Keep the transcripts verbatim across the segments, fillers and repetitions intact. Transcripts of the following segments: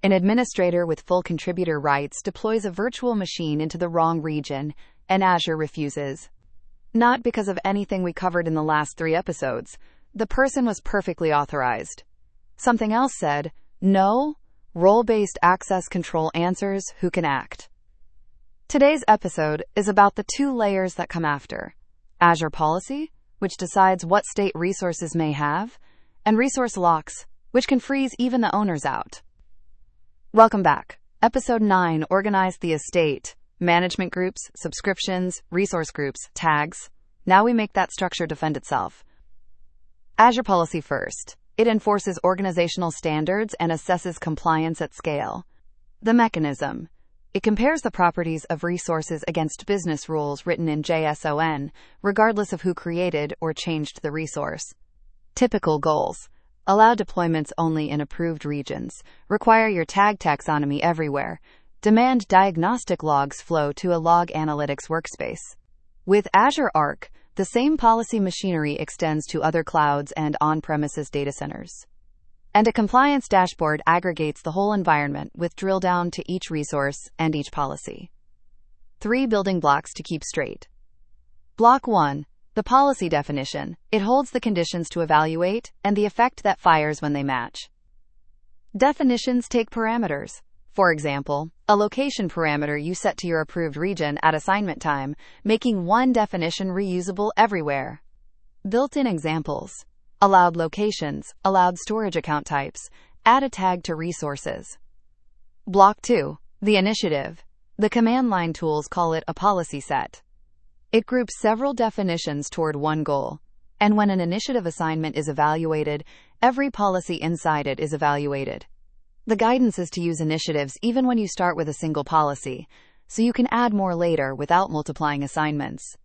An administrator with full contributor rights deploys a virtual machine into the wrong region, and Azure refuses. Not because of anything we covered in the last three episodes. The person was perfectly authorized. Something else said, no, role-based access control answers who can act. Today's episode is about the two layers that come after. Azure policy, which decides what state resources may have, and resource locks, which can freeze even the owners out. Welcome back. Episode nine organized the estate, management groups, subscriptions, resource groups, tags. Now we make that structure defend itself. Azure policy first. It enforces organizational standards and assesses compliance at scale. The mechanism. It compares the properties of resources against business rules written in JSON, regardless of who created or changed the resource. Typical goals. Allow deployments only in approved regions. Require your tag taxonomy everywhere. Demand diagnostic logs flow to a log analytics workspace. With Azure Arc, the same policy machinery extends to other clouds and on-premises data centers. And a compliance dashboard aggregates the whole environment with drill down to each resource and each policy. Three building blocks to keep straight. Block one. The policy definition. It holds the conditions to evaluate and the effect that fires when they match. Definitions take parameters. For example, a location parameter you set to your approved region at assignment time, making one definition reusable everywhere. Built-in examples. Allowed locations, allowed storage account types, add a tag to resources. Block two. The initiative. The command line tools call it a policy set. It groups several definitions toward one goal, and when an initiative assignment is evaluated, every policy inside it is evaluated. The guidance is to use initiatives even when you start with a single policy, so you can add more later without multiplying assignments.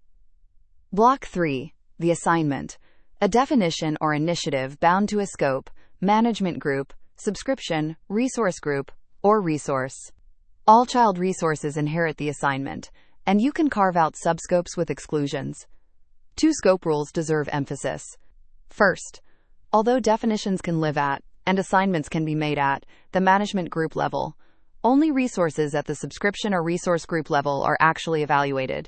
Block three. The assignment. A definition or initiative bound to a scope, management group, subscription, resource group, or resource. All child resources inherit the assignment, and you can carve out subscopes with exclusions. Two scope rules deserve emphasis. First, although definitions can live at, and assignments can be made at, the management group level, only resources at the subscription or resource group level are actually evaluated.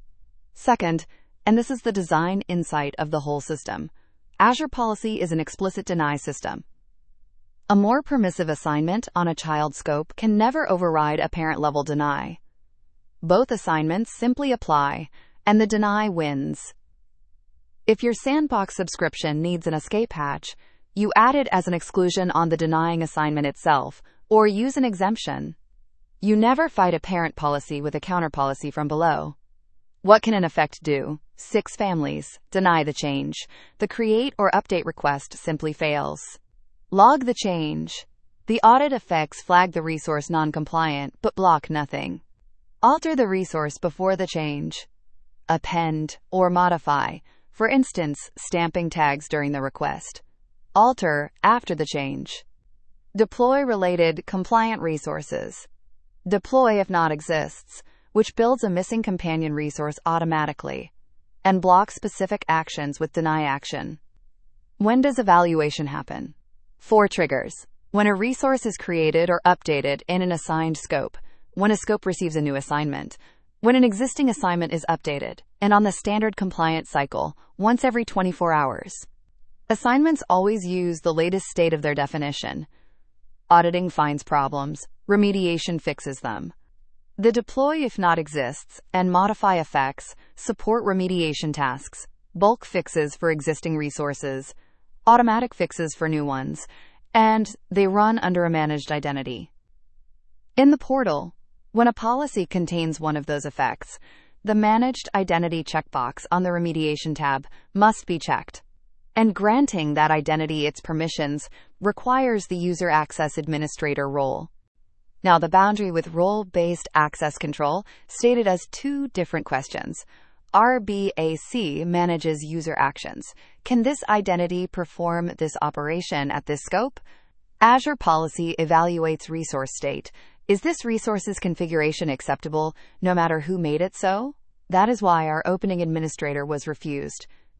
Second, and this is the design insight of the whole system, Azure policy is an explicit deny system. A more permissive assignment on a child scope can never override a parent-level deny. Both assignments simply apply, and the deny wins. If your sandbox subscription needs an escape hatch, you add it as an exclusion on the denying assignment itself, or use an exemption. You never fight a parent policy with a counter policy from below. What can an effect do? Six families. Deny the change. The create or update request simply fails. Log the change. The audit effects flag the resource non-compliant, but block nothing. Alter the resource before the change. Append or modify, for instance, stamping tags during the request. Alter after the change. Deploy related compliant resources. Deploy if not exists, which builds a missing companion resource automatically. And block specific actions with deny action. When does evaluation happen? Four triggers. When a resource is created or updated in an assigned scope. When a scope receives a new assignment. When an existing assignment is updated, and on the standard compliance cycle, once every twenty-four hours. Assignments always use the latest state of their definition. Auditing finds problems, remediation fixes them. The deploy if not exists, and modify effects, support remediation tasks, bulk fixes for existing resources, automatic fixes for new ones, and they run under a managed identity. In the portal, when a policy contains one of those effects, the Managed Identity checkbox on the Remediation tab must be checked. And granting that identity its permissions requires the user access administrator role. Now, the boundary with role-based access control stated as two different questions. R B A C manages user actions. Can this identity perform this operation at this scope? Azure policy evaluates resource state. Is this resource's configuration acceptable, no matter who made it so? That is why our opening administrator was refused.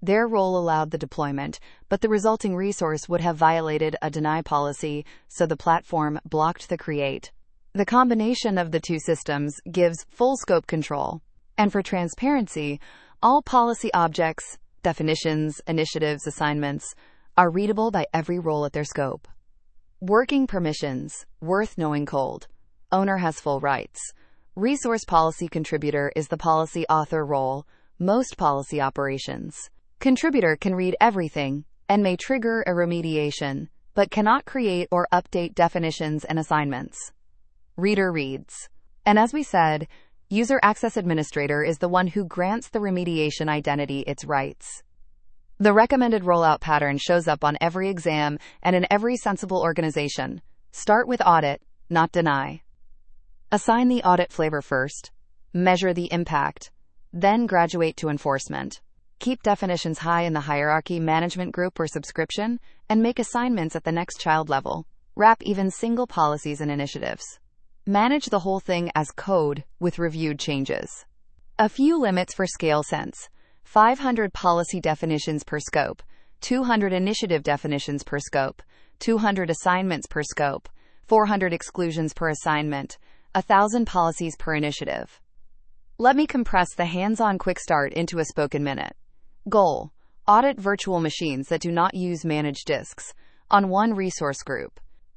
Their role allowed the deployment, but the resulting resource would have violated a deny policy, so the platform blocked the create. The combination of the two systems gives full scope control. And for transparency, all policy objects, definitions, initiatives, assignments are readable by every role at their scope. Working permissions, worth knowing cold. Owner has full rights. Resource policy contributor is the policy author role, most policy operations. Contributor can read everything and may trigger a remediation, but cannot create or update definitions and assignments. Reader reads. And as we said, user access administrator is the one who grants the remediation identity its rights. The recommended rollout pattern shows up on every exam and in every sensible organization. Start with audit, not deny. Assign the audit flavor first. Measure the impact. Then graduate to enforcement. Keep definitions high in the hierarchy, management group, or subscription, and make assignments at the next child level. Wrap even single policies and initiatives. Manage the whole thing as code with reviewed changes. A few limits for scale sense. five hundred policy definitions per scope, two hundred initiative definitions per scope, two hundred assignments per scope, four hundred exclusions per assignment, one thousand policies per initiative. Let me compress the hands-on quick start into a spoken minute. Goal: audit virtual machines that do not use managed disks on one resource group.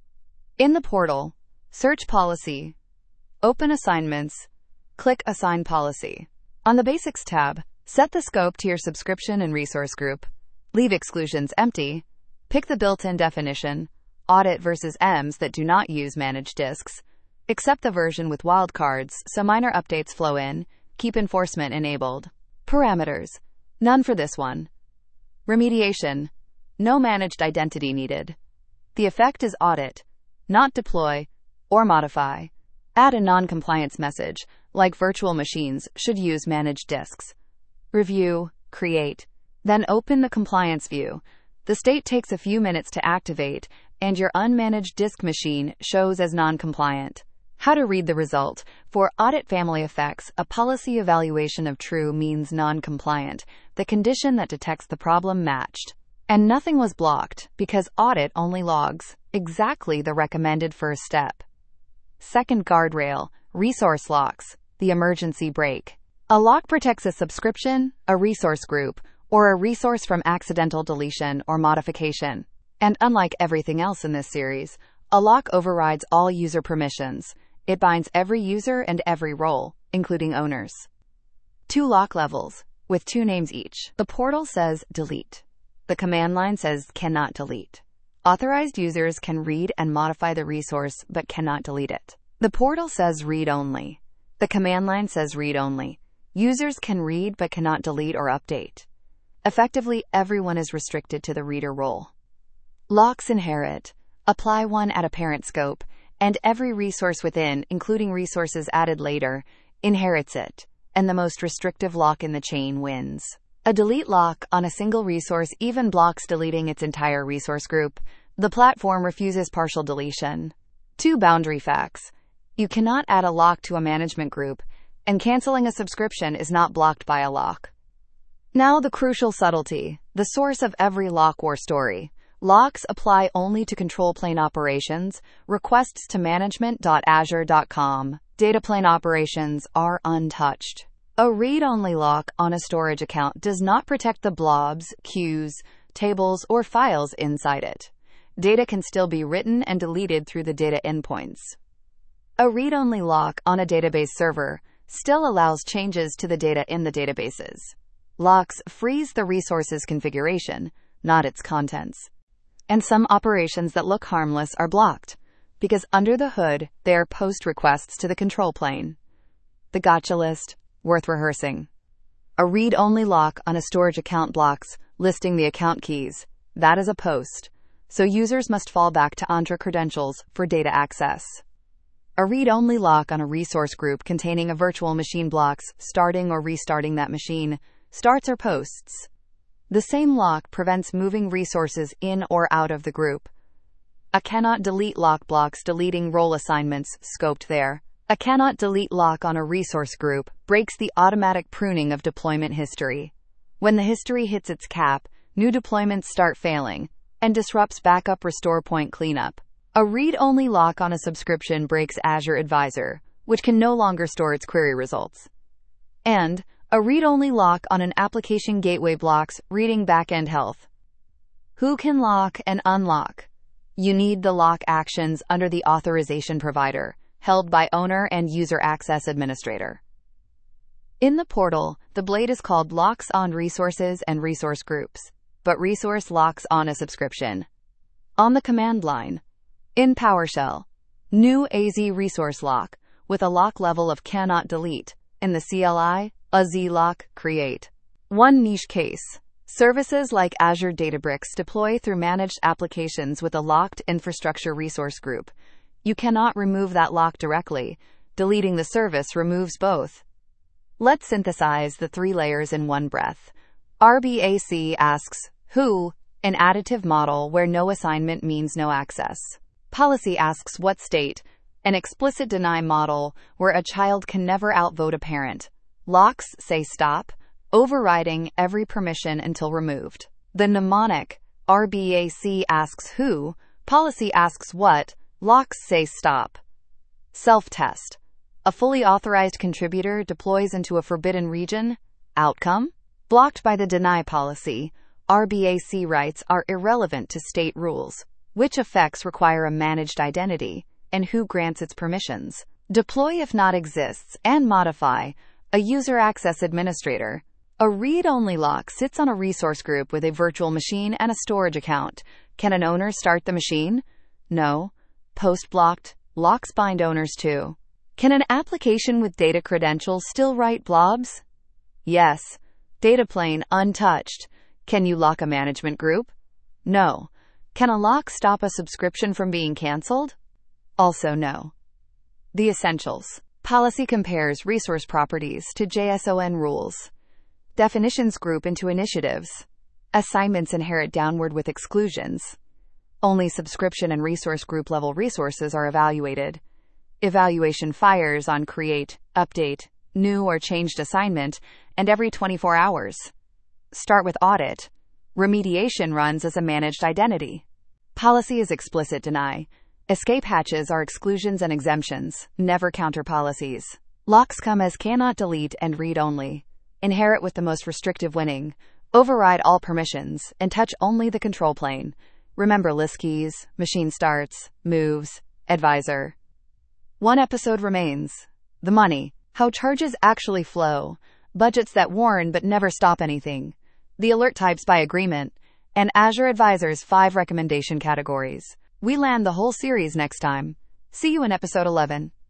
In the portal, search policy, open assignments, click Assign Policy. On the Basics tab, set the scope to your subscription and resource group. Leave exclusions empty. Pick the built-in definition, audit versus E Ms that do not use managed disks. Accept the version with wildcards so minor updates flow in. Keep enforcement enabled. Parameters: none for this one. Remediation: no managed identity needed. The effect is audit, not deploy or modify. Add a non-compliance message, like virtual machines should use managed disks. Review, create, then open the compliance view. The state takes a few minutes to activate, and your unmanaged disk machine shows as non-compliant. How to read the result. For audit family effects, a policy evaluation of true means non-compliant, the condition that detects the problem matched. And nothing was blocked, because audit only logs exactly the recommended first step. Second guardrail, resource locks, the emergency brake. A lock protects a subscription, a resource group, or a resource from accidental deletion or modification. And unlike everything else in this series, a lock overrides all user permissions. It binds every user and every role, including owners. Two lock levels, with two names each. The portal says delete. The command line says cannot delete. Authorized users can read and modify the resource but cannot delete it. The portal says read only. The command line says read only. Users can read but cannot delete or update. Effectively, everyone is restricted to the reader role. Locks inherit. Apply one at a parent scope, and every resource within, including resources added later, inherits it, and the most restrictive lock in the chain wins. A delete lock on a single resource even blocks deleting its entire resource group. The platform refuses partial deletion. Two boundary facts. You cannot add a lock to a management group, and canceling a subscription is not blocked by a lock. Now the crucial subtlety, the source of every lock war story. Locks apply only to control plane operations, requests to management dot azure dot com. Data plane operations are untouched. A read-only lock on a storage account does not protect the blobs, queues, tables, or files inside it. Data can still be written and deleted through the data endpoints. A read-only lock on a database server still allows changes to the data in the databases. Locks freeze the resource's configuration, not its contents. And some operations that look harmless are blocked, because under the hood, they are post requests to the control plane. The gotcha list, worth rehearsing. A read-only lock on a storage account blocks listing the account keys. That is a post, so users must fall back to Entra credentials for data access. A read-only lock on a resource group containing a virtual machine blocks starting or restarting that machine, starts or posts. The same lock prevents moving resources in or out of the group. A cannot delete lock blocks deleting role assignments scoped there. A cannot delete lock on a resource group breaks the automatic pruning of deployment history. When the history hits its cap, new deployments start failing, and disrupts backup restore point cleanup. A read-only lock on a subscription breaks Azure Advisor, which can no longer store its query results. And a read-only lock on an application gateway blocks reading backend health. Who can lock and unlock? You need the lock actions under the authorization provider, held by owner and user access administrator. In the portal, the blade is called Locks on Resources and Resource Groups, but resource locks on a subscription. On the command line. In PowerShell. New A Z resource lock, with a lock level of cannot delete. In the C L I, a Z-lock create. One niche case. Services like Azure Databricks deploy through managed applications with a locked infrastructure resource group. You cannot remove that lock directly. Deleting the service removes both. Let's synthesize the three layers in one breath. R B A C asks, who? An additive model where no assignment means no access. Policy asks what state? An explicit deny model where a child can never outvote a parent. Locks say stop, overriding every permission until removed. The mnemonic, R B A C asks who, policy asks what, locks say stop. Self-test. A fully authorized contributor deploys into a forbidden region. Outcome? Blocked by the deny policy. R B A C rights are irrelevant to state rules. Which effects require a managed identity, and who grants its permissions. Deploy if not exists, and modify. A user access administrator. A read-only lock sits on a resource group with a virtual machine and a storage account. Can an owner start the machine? No. Post-blocked, locks bind owners too. Can an application with data credentials still write blobs? Yes. Data plane untouched. Can you lock a management group? No. Can a lock stop a subscription from being canceled? Also no. The essentials. Policy compares resource properties to J S O N rules. Definitions group into initiatives. Assignments inherit downward with exclusions. Only subscription and resource group level resources are evaluated. Evaluation fires on create, update, new or changed assignment, and every twenty-four hours. Start with audit. Remediation runs as a managed identity. Policy is explicit deny. Escape hatches are exclusions and exemptions, never counter policies. Locks come as cannot delete and read only. Inherit with the most restrictive winning. Override all permissions and touch only the control plane. Remember list keys, machine starts, moves, advisor. One episode remains. The money. How charges actually flow. Budgets that warn but never stop anything. The alert types by agreement. And Azure Advisor's five recommendation categories. We land the whole series next time. See you in episode eleven.